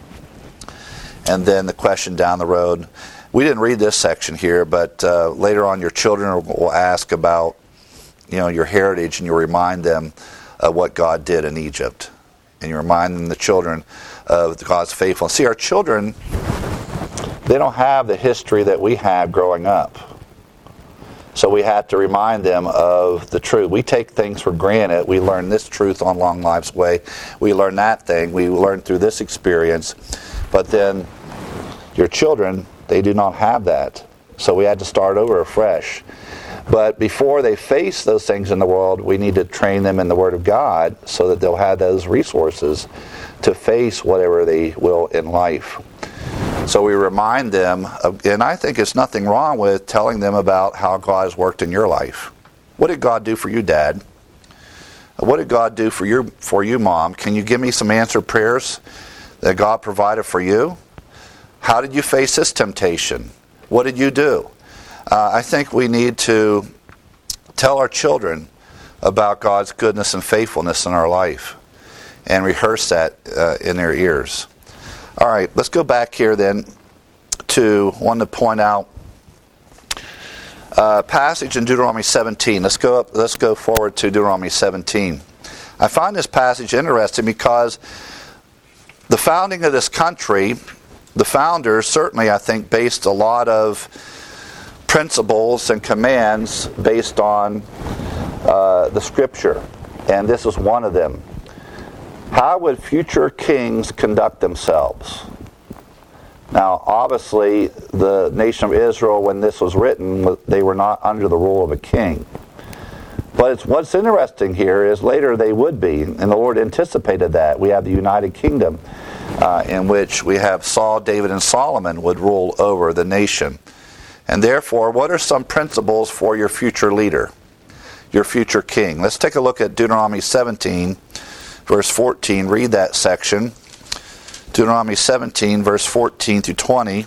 And then the question down the road, we didn't read this section here, but uh, later on your children will ask about, you know, your heritage, and you remind them of what God did in Egypt. And you remind them, the children, of God's faithfulness. See, our children, they don't have the history that we had growing up. So we have to remind them of the truth. We take things for granted. We learn this truth on Long Life's Way. We learn that thing. We learn through this experience. But then your children, they do not have that. So we had to start over afresh. But before they face those things in the world, we need to train them in the Word of God so that they'll have those resources to face whatever they will in life. So we remind them, of, and I think it's nothing wrong with telling them about how God has worked in your life. What did God do for you, Dad? What did God do for your for you, Mom? Can you give me some answered prayers that God provided for you? How did you face this temptation? What did you do? Uh, I think we need to tell our children about God's goodness and faithfulness in our life and rehearse that uh, in their ears. All right, let's go back here then to one to point out a passage in Deuteronomy seventeen. Let's go up, let's go forward to Deuteronomy seventeen. I find this passage interesting because the founding of this country, the founders certainly, I think, based a lot of principles and commands based on uh, the Scripture, and this is one of them. How would future kings conduct themselves? Now, obviously, the nation of Israel, when this was written, they were not under the rule of a king. But it's, what's interesting here is later they would be, and the Lord anticipated that. We have the United Kingdom, uh, in which we have Saul, David, and Solomon would rule over the nation. And therefore, what are some principles for your future leader, your future king? Let's take a look at Deuteronomy seventeen, verse fourteen. Read that section. Deuteronomy seventeen, verse fourteen through twenty.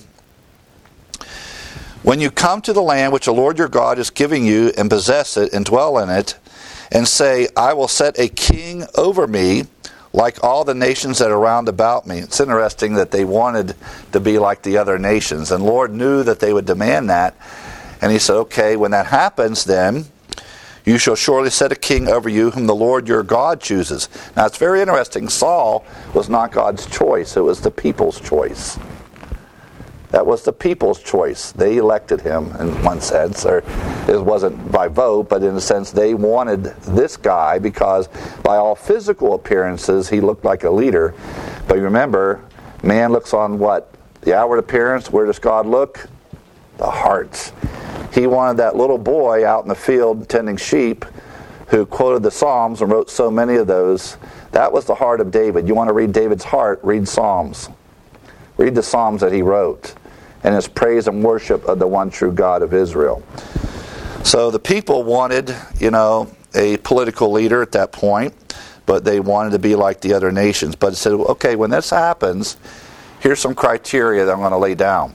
When you come to the land which the Lord your God is giving you, and possess it, and dwell in it, and say, I will set a king over me, like all the nations that are round about me. It's interesting that they wanted to be like the other nations, and the Lord knew that they would demand that. And he said, okay, when that happens, then you shall surely set a king over you whom the Lord your God chooses. Now it's very interesting. Saul was not God's choice. It was the people's choice. That was the people's choice. They elected him in one sense. Or it wasn't by vote, but in a sense they wanted this guy because by all physical appearances he looked like a leader. But remember, man looks on what? The outward appearance. Where does God look? The hearts. He wanted that little boy out in the field tending sheep who quoted the Psalms and wrote so many of those. That was the heart of David. You want to read David's heart? Read Psalms. Read the Psalms that he wrote and his praise and worship of the one true God of Israel. So the people wanted, you know, a political leader at that point, but they wanted to be like the other nations. But it said, okay, when this happens, here's some criteria that I'm going to lay down.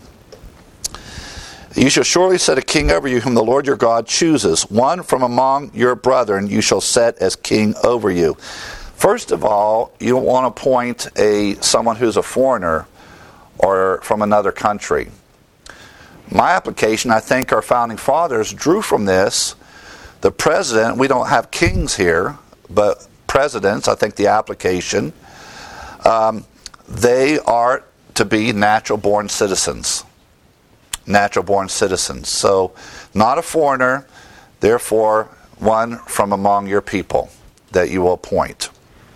You shall surely set a king over you whom the Lord your God chooses. One from among your brethren you shall set as king over you. First of all, you don't want to appoint a someone who's a foreigner or from another country. My application, I think our founding fathers drew from this. The president, we don't have kings here, but presidents, I think the application, um, they are to be natural-born citizens. Natural-born citizens. So, not a foreigner, therefore, one from among your people that you will appoint.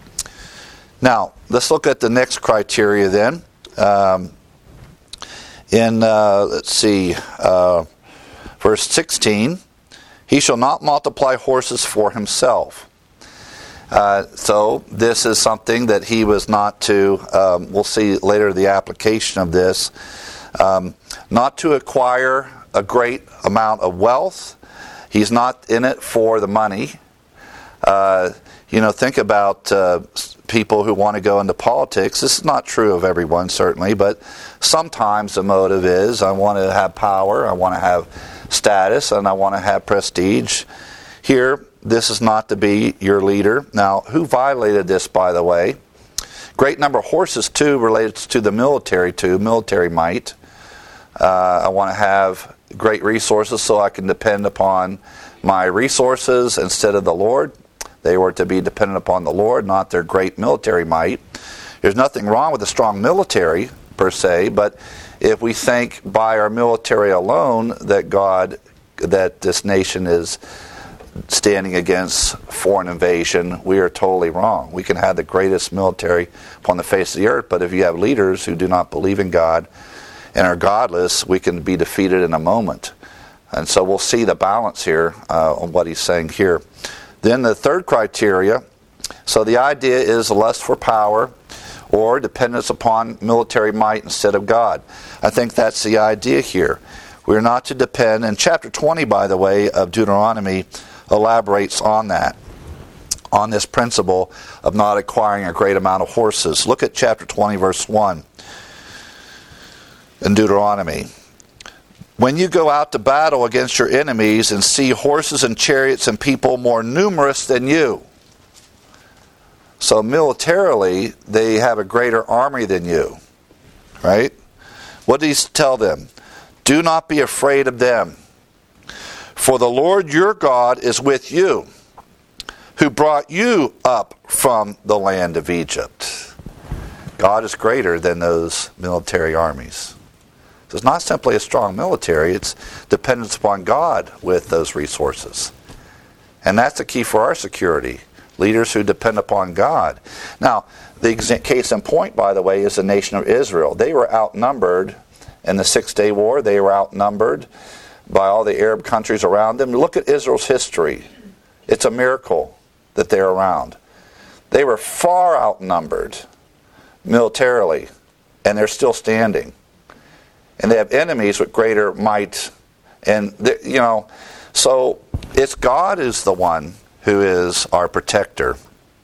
Now, let's look at the next criteria then. Um, in, uh, let's see, uh, verse sixteen, he shall not multiply horses for himself. Uh, so, this is something that he was not to, um, we'll see later the application of this, Um, not to acquire a great amount of wealth. He's not in it for the money. Uh, you know, think about uh, people who want to go into politics. This is not true of everyone, certainly, but sometimes the motive is, I want to have power, I want to have status, and I want to have prestige. Here, this is not to be your leader. Now, who violated this, by the way? Great number of horses, too, relates to the military, too, military might. Uh, I want to have great resources so I can depend upon my resources instead of the Lord. They were to be dependent upon the Lord, not their great military might. There's nothing wrong with a strong military, per se, but if we think by our military alone that God, that this nation is standing against foreign invasion, we are totally wrong. We can have the greatest military upon the face of the earth, but if you have leaders who do not believe in God and are godless, we can be defeated in a moment. And so we'll see the balance here uh, on what he's saying here. Then the third criteria, so the idea is a lust for power or dependence upon military might instead of God. I think that's the idea here. We're not to depend, and chapter twenty, by the way, of Deuteronomy elaborates on that, on this principle of not acquiring a great amount of horses. Look at chapter twenty, verse one in Deuteronomy. When you go out to battle against your enemies and see horses and chariots and people more numerous than you. So militarily, they have a greater army than you. Right? What did he tell them? Do not be afraid of them. For the Lord your God is with you, who brought you up from the land of Egypt. God is greater than those military armies. So it's not simply a strong military, it's dependence upon God with those resources. And that's the key for our security. Leaders who depend upon God. Now, the case in point, by the way, is the nation of Israel. They were outnumbered in the Six-Day War. They were outnumbered by all the Arab countries around them. Look at Israel's history. It's a miracle that they're around. They were far outnumbered militarily, and they're still standing. And they have enemies with greater might. And, you know, so it's God is the one who is our protector.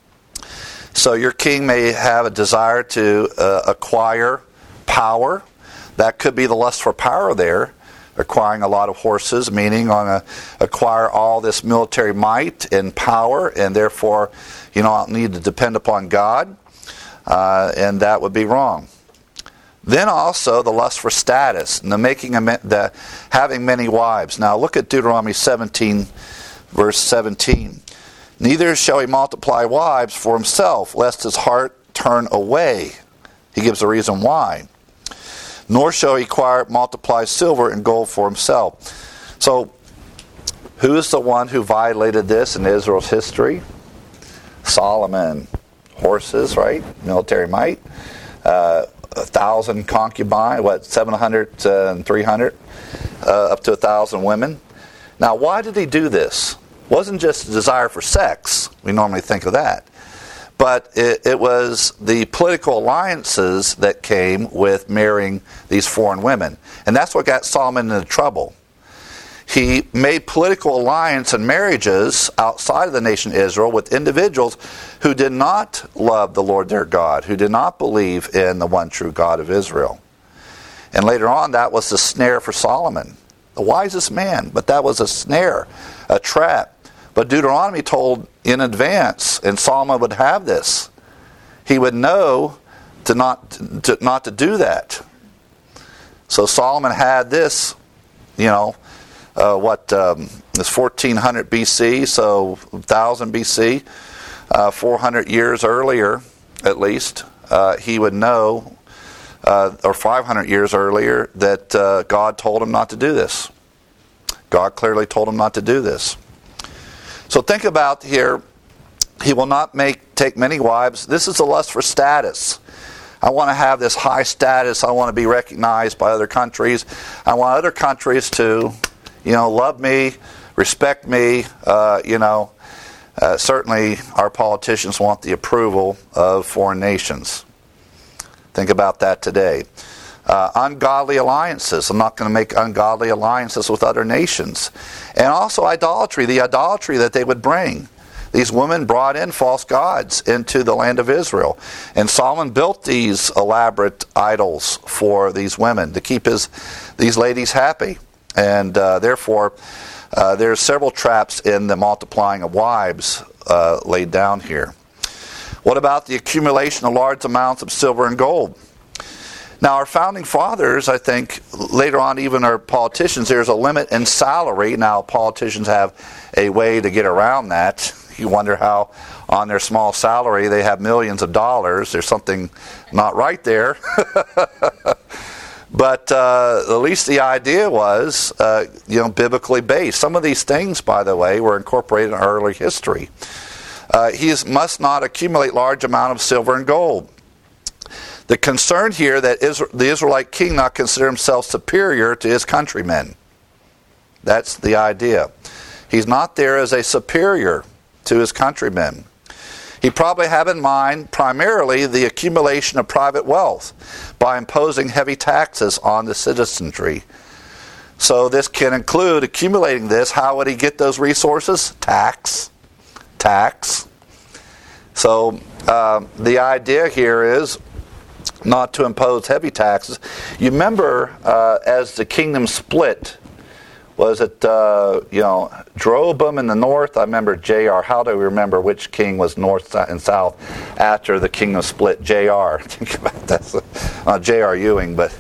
So your king may have a desire to uh, acquire power. That could be the lust for power there, acquiring a lot of horses, meaning on a, acquire all this military might and power, and therefore, you know, I'll need to depend upon God, uh, and that would be wrong. Then also the lust for status, and the making of the having many wives. Now look at Deuteronomy seventeen, verse seventeen. Neither shall he multiply wives for himself, lest his heart turn away. He gives a reason why. Nor shall he acquire, multiply silver and gold for himself. So, who is the one who violated this in Israel's history? Solomon. Horses, right? Military might. Uh, a thousand concubines, what, seven hundred and three hundred? Uh, up to a thousand women. Now, why did he do this? It wasn't just a desire for sex. We normally think of that. But it, it was the political alliances that came with marrying these foreign women. And that's what got Solomon into trouble. He made political alliance and marriages outside of the nation of Israel with individuals who did not love the Lord their God, who did not believe in the one true God of Israel. And later on, that was the snare for Solomon, the wisest man. But that was a snare, a trap. But Deuteronomy told in advance, and Solomon would have this. He would know to not to, not to do that. So Solomon had this, you know, uh, what, um, it's fourteen hundred B C, so one thousand B C, uh, four hundred years earlier, at least, uh, he would know, uh, or five hundred years earlier, that uh, God told him not to do this. God clearly told him not to do this. So think about here, he will not make take many wives. This is a lust for status. I want to have this high status. I want to be recognized by other countries. I want other countries to, you know, love me, respect me. Uh, you know, uh, certainly our politicians want the approval of foreign nations. Think about that today. Uh, ungodly alliances. I'm not going to make ungodly alliances with other nations. And also idolatry, the idolatry that they would bring. These women brought in false gods into the land of Israel. And Solomon built these elaborate idols for these women to keep his these ladies happy. And uh, therefore, uh, there's several traps in the multiplying of wives uh, laid down here. What about the accumulation of large amounts of silver and gold? Now, our founding fathers, I think, later on, even our politicians, there's a limit in salary. Now, politicians have a way to get around that. You wonder how, on their small salary, they have millions of dollars. There's something not right there. But uh, at least the idea was, uh, you know, biblically based. Some of these things, by the way, were incorporated in early history. Uh, he is, must not accumulate large amount of silver and gold. The concern here that Israel, the Israelite king not consider himself superior to his countrymen. That's the idea. He's not there as a superior to his countrymen. He probably had in mind primarily the accumulation of private wealth by imposing heavy taxes on the citizenry. So this can include accumulating this. How would he get those resources? Tax. Tax. So uh, the idea here is not to impose heavy taxes. You remember uh, as the kingdom split, was it, uh, you know, Jeroboam in the north? I remember J R. How do we remember which king was north and south after the kingdom split? J R. Think about that. Uh, J R. Ewing, but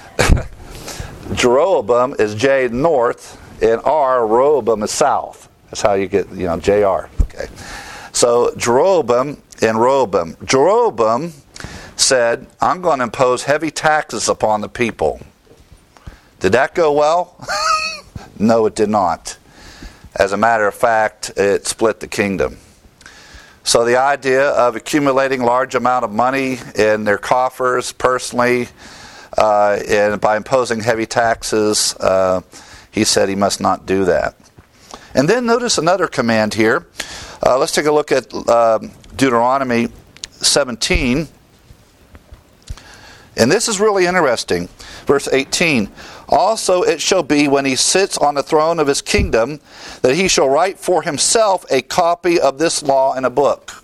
Jeroboam is J north, and R, Rehoboam is south. That's how you get, you know, J R. Okay. So Jeroboam and Rehoboam. Jeroboam said, I'm going to impose heavy taxes upon the people. Did that go well? No, it did not. As a matter of fact, it split the kingdom. So the idea of accumulating large amount of money in their coffers personally, uh, and by imposing heavy taxes, uh, he said he must not do that. And then notice another command here. Uh, let's take a look at uh, Deuteronomy seventeen. And this is really interesting. Verse eighteen. Also it shall be when he sits on the throne of his kingdom that he shall write for himself a copy of this law in a book.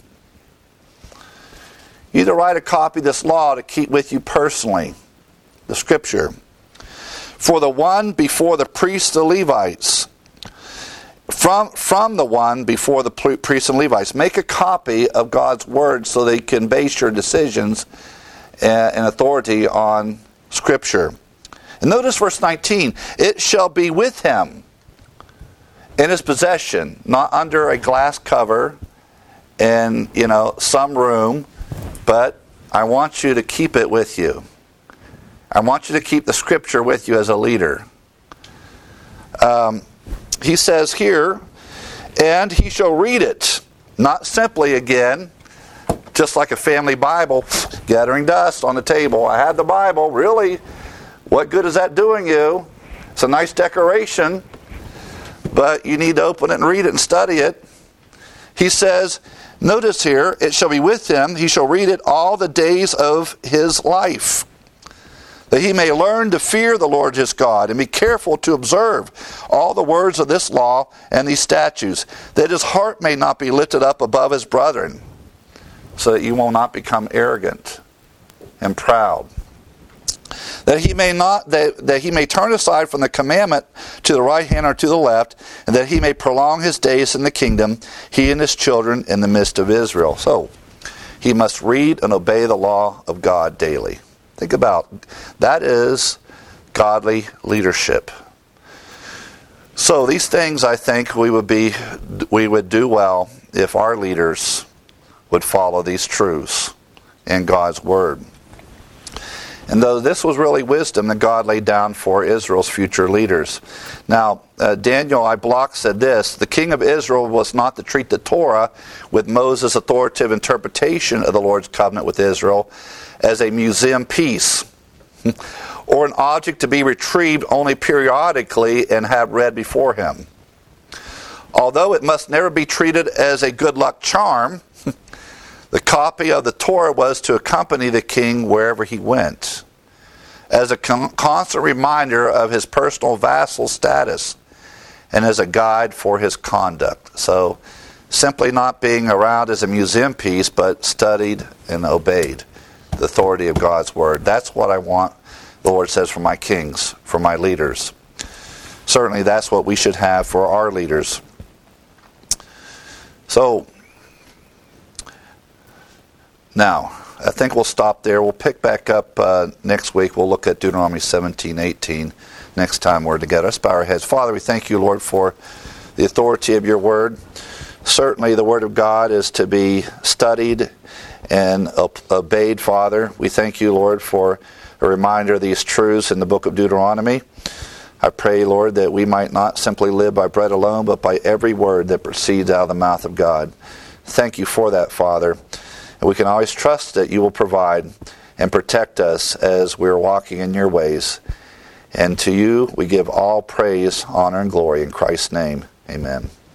You either write a copy of this law to keep with you personally, the scripture. For the one before the priests, the Levites. From, from the one before the priests and Levites. Make a copy of God's word so they can base your decisions and authority on scripture. And notice verse nineteen. It shall be with him in his possession, not under a glass cover in, you know, some room, but I want you to keep it with you. I want you to keep the scripture with you as a leader. Um, he says here, and he shall read it, not simply again, just like a family Bible, gathering dust on the table. I had the Bible, really? What good is that doing you? It's a nice decoration, but you need to open it and read it and study it. He says, notice here, it shall be with him, he shall read it all the days of his life, that he may learn to fear the Lord his God, and be careful to observe all the words of this law and these statutes, that his heart may not be lifted up above his brethren, so that you will not become arrogant and proud. That he may not that, that he may turn aside from the commandment to the right hand or to the left, and that he may prolong his days in the kingdom, he and his children in the midst of Israel. So he must read and obey the law of God daily. Think about that is godly leadership. So these things, I think, we would be we would do well if our leaders would follow these truths in God's word. And though this was really wisdom that God laid down for Israel's future leaders. Now, uh, Daniel I. Block said this, the king of Israel was not to treat the Torah with Moses' authoritative interpretation of the Lord's covenant with Israel as a museum piece or an object to be retrieved only periodically and have read before him. Although it must never be treated as a good luck charm, the copy of the Torah was to accompany the king wherever he went, as a con- constant reminder of his personal vassal status and as a guide for his conduct. So, simply not being around as a museum piece, but studied and obeyed the authority of God's word. That's what I want, the Lord says, for my kings, for my leaders. Certainly that's what we should have for our leaders. So, now, I think we'll stop there. We'll pick back up uh, next week. We'll look at Deuteronomy seventeen, eighteen next time we're together. Let's bow our heads. Father, we thank you, Lord, for the authority of your word. Certainly the word of God is to be studied and obeyed, Father. We thank you, Lord, for a reminder of these truths in the book of Deuteronomy. I pray, Lord, that we might not simply live by bread alone, but by every word that proceeds out of the mouth of God. Thank you for that, Father. And we can always trust that you will provide and protect us as we're walking in your ways. And to you we give all praise, honor, and glory in Christ's name. Amen.